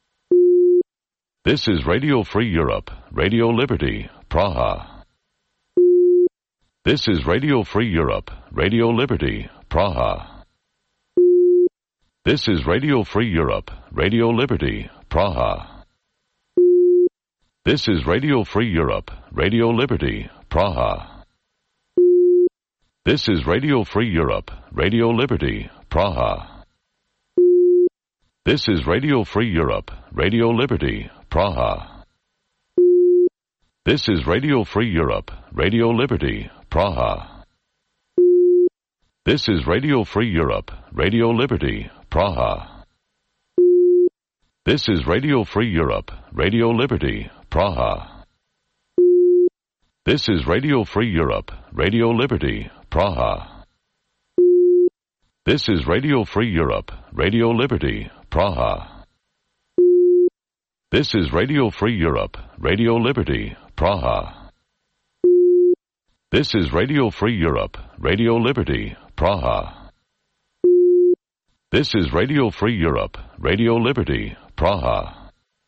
This is Radio Free Europe, Radio Liberty, Praha. This is Radio Free Europe, Radio Liberty, Praha. This is Radio Free Europe, Radio Liberty, Praha. This is Radio Free Europe, Radio Liberty, Praha. This is Radio Free Europe, Radio Liberty, Praha. This is Radio Free Europe, Radio Liberty, Praha. This is Radio Free Europe, Radio Liberty, Praha. This is Radio Free Europe, Radio Liberty, Praha. This is Radio Free Europe, Radio Liberty, Praha. This is Radio Free Europe, Radio Liberty, Praha. This is Radio Free Europe, Radio Liberty, Praha. This is Radio Free Europe, Radio Liberty, Praha. This is Radio Free Europe, Radio Liberty, Praha. This is Radio Free Europe, Radio Liberty, Praha.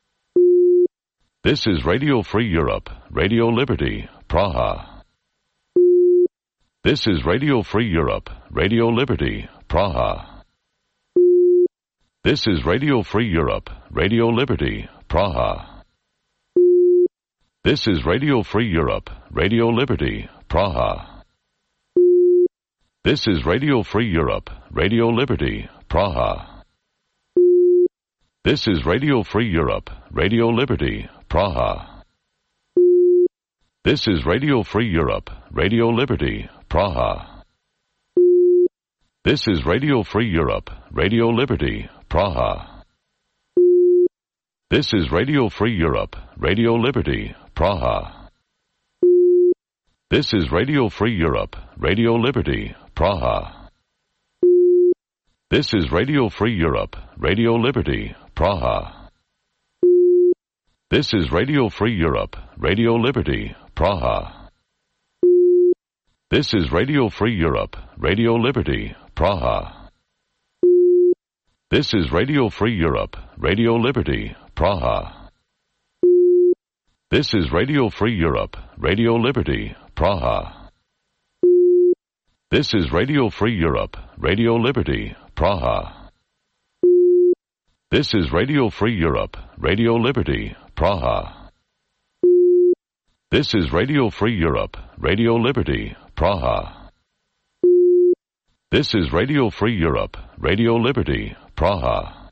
This is Radio Free Europe, Radio Liberty, Praha. This is Radio Free Europe, Radio Liberty, Praha. This is Radio Free Europe, Radio Liberty, Praha. This is Radio Free Europe, Radio Liberty, Praha. This is Radio Free Europe, Radio Liberty, Praha. This is Radio Free Europe, Radio Liberty, Praha. This is Radio Free Europe, Radio Liberty, Praha. This is Radio Free Europe, Radio Liberty, Praha. This is Radio Free Europe, Radio Liberty, Praha. This is Radio Free Europe, Radio Liberty, Praha. This is Radio Free Europe, Radio Liberty, Praha. This is Radio Free Europe, Radio Liberty, Praha. This is Radio Free Europe, Radio Liberty, Praha. This is Radio Free Europe, Radio Liberty, Praha. This is Radio Free Europe, Radio Liberty, Praha. This is Radio Free Europe, Radio Liberty, Praha. This is Radio Free Europe, Radio Liberty, Praha. This is Radio Free Europe, Radio Liberty, Praha. This is Radio Free Europe, Radio Liberty, Praha.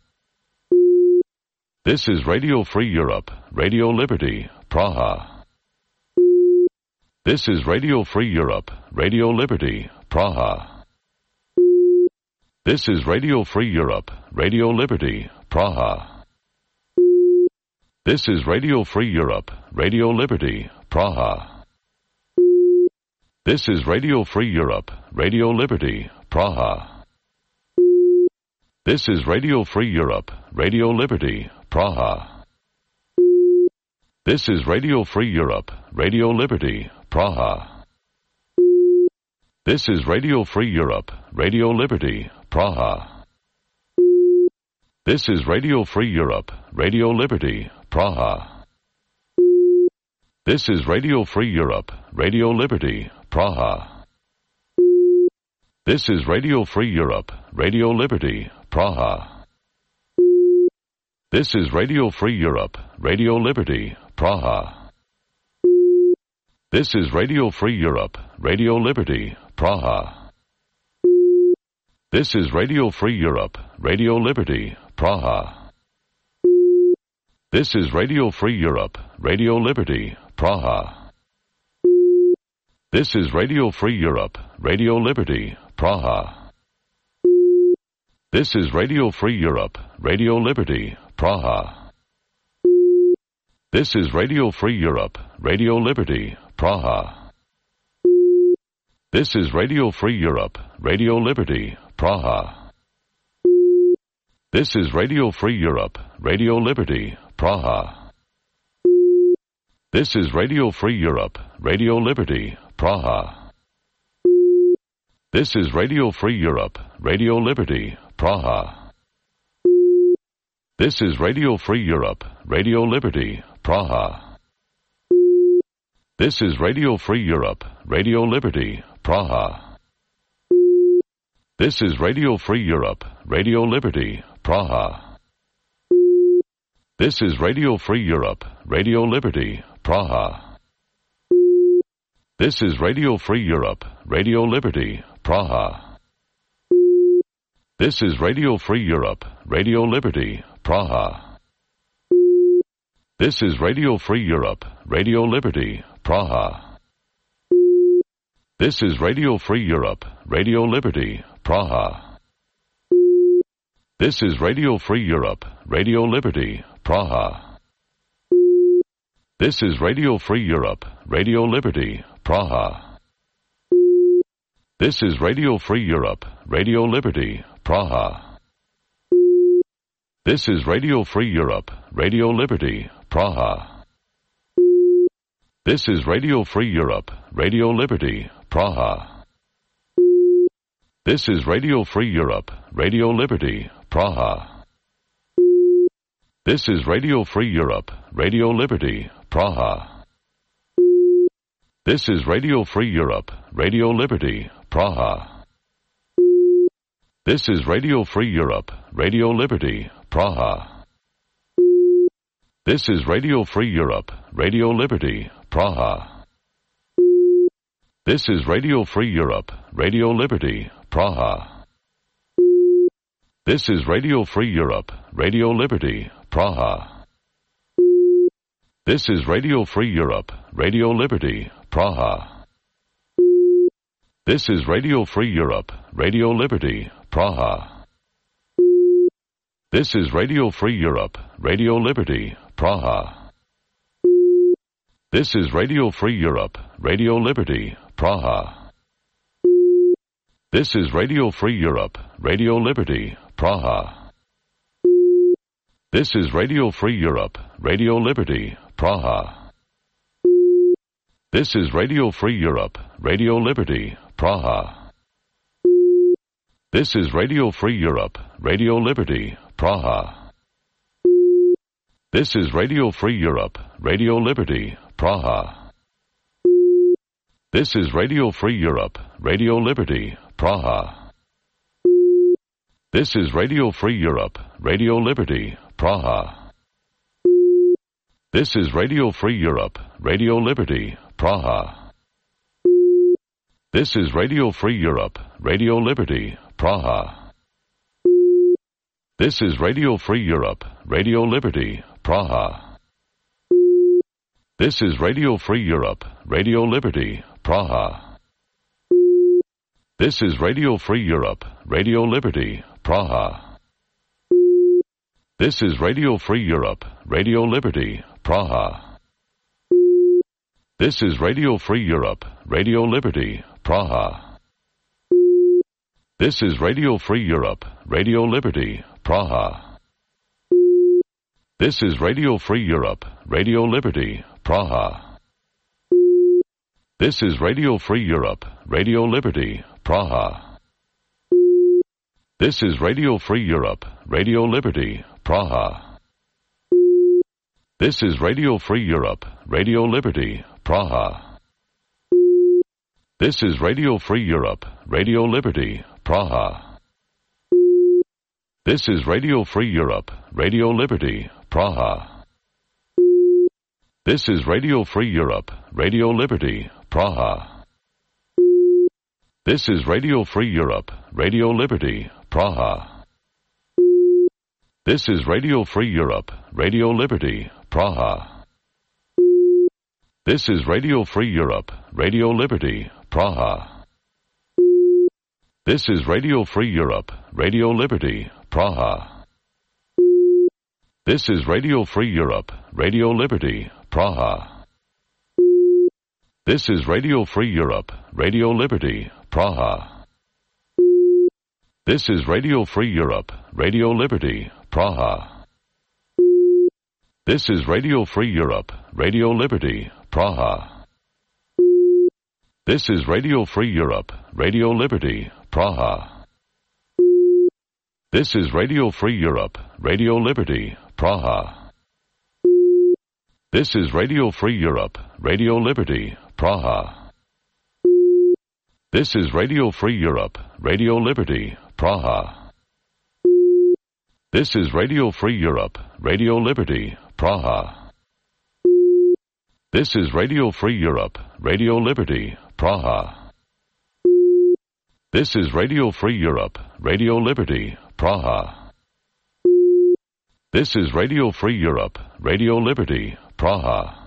This is Radio Free Europe, Radio Liberty, Praha. This is Radio Free Europe, Radio Liberty, Praha. This is Radio Free Europe, Radio Liberty, Praha. This is Radio Free Europe, Radio Liberty, Praha. This is Radio Free Europe, Radio Liberty, Praha. This is Radio Free Europe, Radio Liberty, Praha. This is Radio Free Europe, Radio Liberty, Praha. This is Radio Free Europe, Radio Liberty, Praha. This is Radio Free Europe, Radio Liberty, Praha. This is Radio Free Europe, Radio Liberty, Praha. This is Radio Free Europe, Radio Liberty, Praha. This is Radio Free Europe, Radio Liberty, Praha. This is Radio Free Europe, Radio Liberty, Praha. This is Radio Free Europe, Radio Liberty, Praha. This is Radio Free Europe, Radio Liberty, Praha. This is Radio Free Europe, Radio Liberty, Praha. This is Radio Free Europe, Radio Liberty, Praha. This is Radio Free Europe, Radio Liberty, Praha. This is Radio Free Europe, Radio Liberty, Praha. This is Radio Free Europe, Radio Liberty, Praha. This is Radio Free Europe, Radio Liberty, Praha. This is Radio Free Europe, Radio Liberty, Praha. This is Radio Free Europe, Radio Liberty, Praha. This is Radio Free Europe, Radio Liberty, Praha. This is Radio Free Europe, Radio Liberty, Praha. This is Radio Free Europe, Radio Liberty, Praha. This is Radio Free Europe, Radio Liberty, Praha. This is Radio Free Europe, Radio Liberty, Praha. This is Radio Free Europe, Radio Liberty, Praha. This is Radio Free Europe, Radio Liberty, Praha. This is Radio Free Europe, Radio Liberty, Praha. This is Radio Free Europe, Radio Liberty, Praha. This is Radio Free Europe, Radio Liberty, Praha. This is Radio Free Europe, Radio Liberty, Praha. This is Radio Free Europe, Radio Liberty, Praha. This is Radio Free Europe, Radio Liberty, Praha. This is Radio Free Europe, Radio Liberty, Praha. This is Radio Free Europe, Radio Liberty, Praha. This is Radio Free Europe, Radio Liberty, Praha. This is Radio Free Europe, Radio Liberty, Praha. This is Radio Free Europe, Radio Liberty, Praha. This is Radio Free Europe, Radio Liberty, Praha. This is Radio Free Europe, Radio Liberty, Praha. This is Radio Free Europe, Radio Liberty, Praha. This is Radio Free Europe, Radio Liberty, Praha. This is Radio Free Europe, Radio Liberty, Praha. This is Radio Free Europe, Radio Liberty, Praha. This is Radio Free Europe, Radio Liberty, Praha. This is Radio Free Europe, Radio Liberty, Praha. This is Radio Free Europe, Radio Liberty, Praha. This is Radio Free Europe, Radio Liberty, Praha. This is Radio Free Europe, Radio Liberty, Praha. This is Radio Free Europe, Radio Liberty, Praha. This is Radio Free Europe, Radio Liberty, Praha. This is Radio Free Europe, Radio Liberty, Praha. This is Radio Free Europe, Radio Liberty, Praha. This is Radio Free Europe, Radio Liberty, Praha. This is Radio Free Europe, Radio Liberty, Praha. This is Radio Free Europe, Radio Liberty, Praha. This is Radio Free Europe, Radio Liberty, Praha. This is Radio Free Europe, Radio Liberty, Praha. This is Radio Free Europe, Radio Liberty, Praha. This is Radio Free Europe, Radio Liberty, Praha. This is Radio Free Europe, Radio Liberty, Praha. This is Radio Free Europe, Radio Liberty, Praha. This is Radio Free Europe, Radio Liberty, Praha. This is Radio Free Europe, Radio Liberty, Praha. This is Radio Free Europe, Radio Liberty, Praha. This is Radio Free Europe, Radio Liberty, Praha. This is Radio Free Europe, Radio Liberty, Praha. This is Radio Free Europe, Radio Liberty, Praha. This is Radio Free Europe, Radio Liberty, Praha. This is Radio Free Europe, Radio Liberty, Praha. This is Radio Free Europe, Radio Liberty, Praha. This is Radio Free Europe, Radio Liberty, Praha. This is Radio Free Europe, Radio Liberty, Praha. This is Radio Free Europe, Radio Liberty, Praha. This is Radio Free Europe, Radio Liberty, Praha. This is Radio Free Europe, Radio Liberty, Praha. This is Radio Free Europe, Radio Liberty, Praha. This is Radio Free Europe, Radio Liberty, Praha. This is Radio Free Europe, Radio Liberty, Praha. This is Radio Free Europe, Radio Liberty, Praha. This is Radio Free Europe, Radio Liberty, Praha.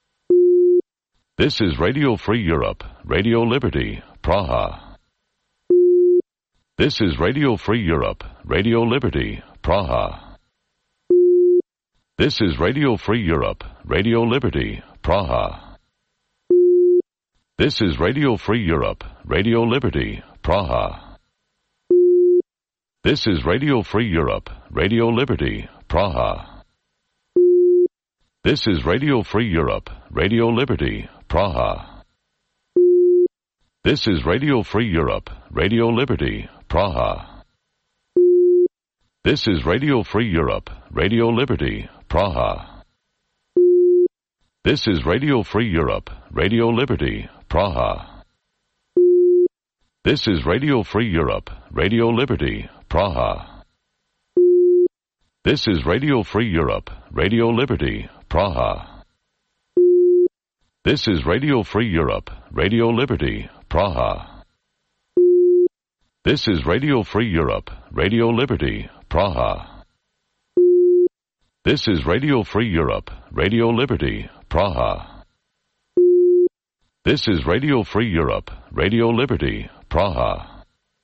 This is Radio Free Europe, Radio Liberty, Praha. This is Radio Free Europe, Radio Liberty, Praha. This is Radio Free Europe, Radio Liberty, Praha. This is Radio Free Europe, Radio Liberty, Praha. This is Radio Free Europe, Radio Liberty, Praha. This is Radio Free Europe, Radio Liberty, Praha. This is Radio Free Europe, Radio Liberty, Praha. This is Radio Free Europe, Radio Liberty, Praha. This is Radio Free Europe, Radio Liberty, Praha. This is Radio Free Europe, Radio Liberty, Praha. This is Radio Free Europe, Radio Liberty, Praha. This is Radio Free Europe, Radio Liberty, Praha. This is Radio Free Europe, Radio Liberty, Praha. This is Radio Free Europe, Radio Liberty, Praha. This is Radio Free Europe, Radio Liberty, Praha.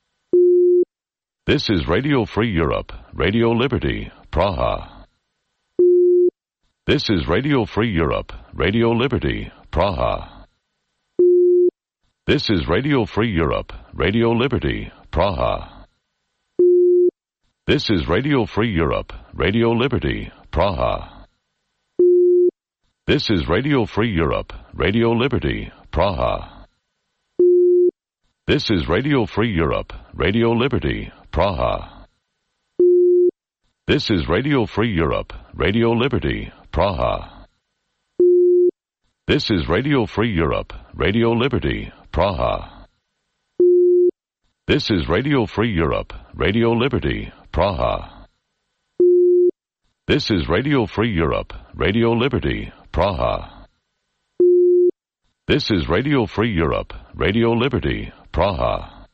This is Radio Free Europe, Radio Liberty, Praha. This is Radio Free Europe, Radio Liberty, Praha. This is Radio Free Europe, Radio Liberty, Praha. This is Radio Free Europe, Radio Liberty, Praha. This is Radio Free Europe, Radio Liberty, Praha. This is Radio Free Europe, Radio Liberty, Praha. This is Radio Free Europe, Radio Liberty, Praha. This is Radio Free Europe, Radio Liberty, Praha. This is Radio Free Europe, Radio Liberty, Praha. This is Radio Free Europe, Radio Liberty, Praha. This is Radio Free Europe, Radio Liberty, Praha.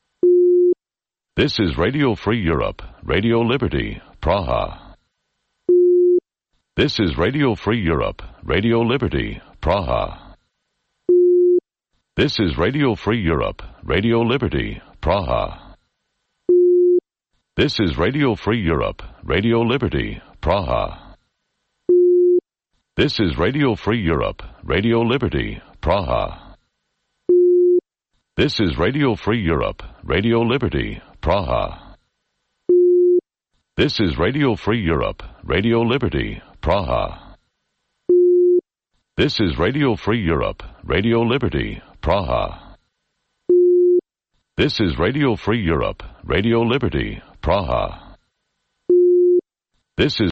This is Radio Free Europe, Radio Liberty, Praha. This is Radio Free Europe, Radio Liberty, Praha. This is Radio Free Europe, Radio Liberty, Praha. This is Radio Free Europe, Radio Liberty, Praha. This is Radio Free Europe, Radio Liberty, Praha. This is Radio Free Europe, Radio Liberty, Praha. This is Radio Free Europe, Radio Liberty, Praha. This is Radio Free Europe, Radio Liberty, Praha. This is Radio Free Europe, Radio Liberty, Praha. This is